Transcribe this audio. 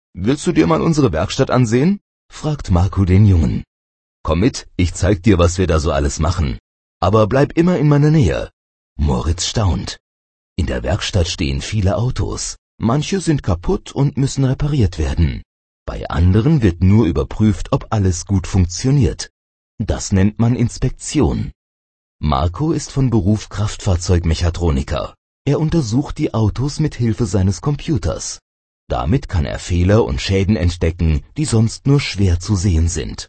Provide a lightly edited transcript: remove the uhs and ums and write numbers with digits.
Willst du dir mal unsere Werkstatt ansehen?, fragt Marco den Jungen. Komm mit, ich zeig dir, was wir da so alles machen. Aber bleib immer in meiner Nähe. Moritz staunt. In der Werkstatt stehen viele Autos. Manche sind kaputt und müssen repariert werden. Bei anderen wird nur überprüft, ob alles gut funktioniert. Das nennt man Inspektion. Marco ist von Beruf Kraftfahrzeugmechatroniker. Er untersucht die Autos mit Hilfe seines Computers. Damit kann er Fehler und Schäden entdecken, die sonst nur schwer zu sehen sind.